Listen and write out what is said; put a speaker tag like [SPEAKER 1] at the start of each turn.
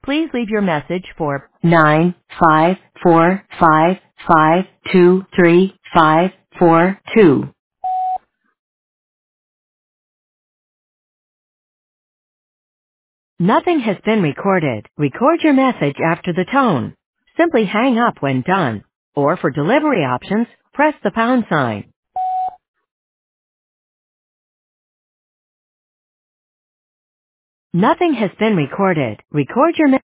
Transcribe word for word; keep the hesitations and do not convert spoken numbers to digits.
[SPEAKER 1] Please leave your message for nine five four five five two three five four two. Nothing has been recorded. Record your message after the tone. Simply hang up when done. Or for delivery options, press the pound sign. Nothing has been recorded. Record your message.